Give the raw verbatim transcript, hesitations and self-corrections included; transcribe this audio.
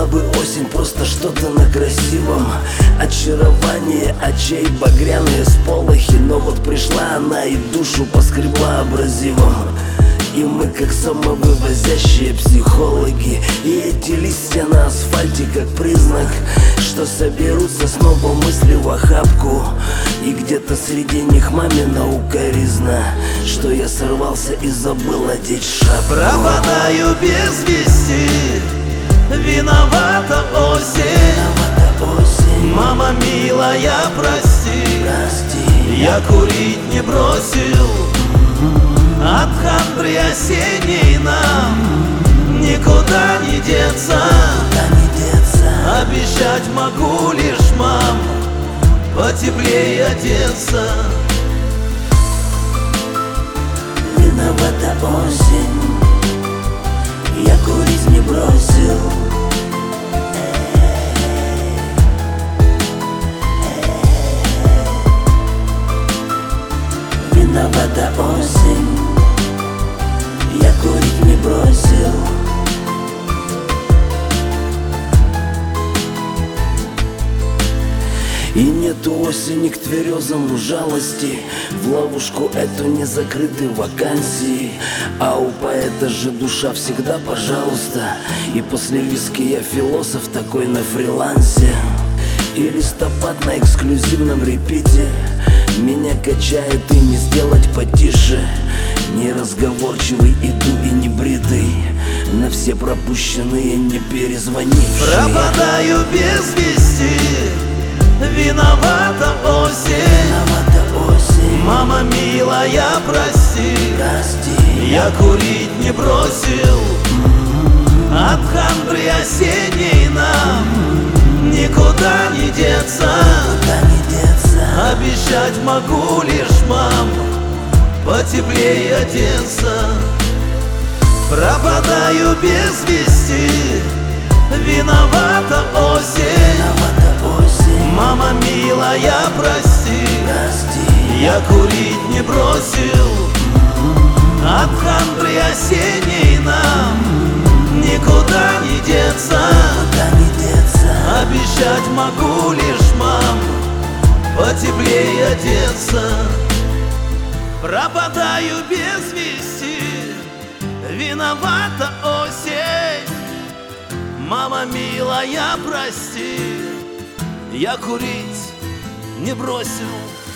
бы осень просто что-то на красивом. Очарование очей, багряные сполохи. Но вот пришла она и душу поскребла абразивом. И мы как самовывозящие психологи. И эти листья на асфальте как признак, что соберутся снова мысли в охапку. И где-то среди них мамина укоризна, что я сорвался и забыл одеть шапку. Пропадаю без вести, виновата осень. Виновата осень. Мама милая, прости, Прости. я курить не бросил. От хандры осенней нам никуда не деться. Куда не деться. Обещать могу лишь, мам, потеплее одеться. Виновата осень, я курить не бросил. Виновата осень, я курить не бросил. И нету осени к тверезому жалости, в ловушку эту не закрыты вакансии. А у поэта же душа всегда пожалуйста. И после виски я философ такой на фрилансе. И листопад на эксклюзивном репите меня качает и не сделать потише. Неразговорчивый иду и не бритый, на все пропущенные не перезвонившие. Пропадаю без вести, виновата осень. Виновата осень. Мама милая, прости, Прости. я курить не бросил. От хандры осенней нам никуда не деться. Куда не деться. Обещать могу лишь, мам, потеплее одеться. Пропадаю без вести, виновата осень. Виновата осень. Мама милая, прости, Прости. я курить не бросил. От хандры осенней нам никуда не деться. Куда не деться. Обещать могу лишь, мам, потеплее одеться. Пропадаю без вести, виновата осень. Мама милая, прости, я курить не бросил.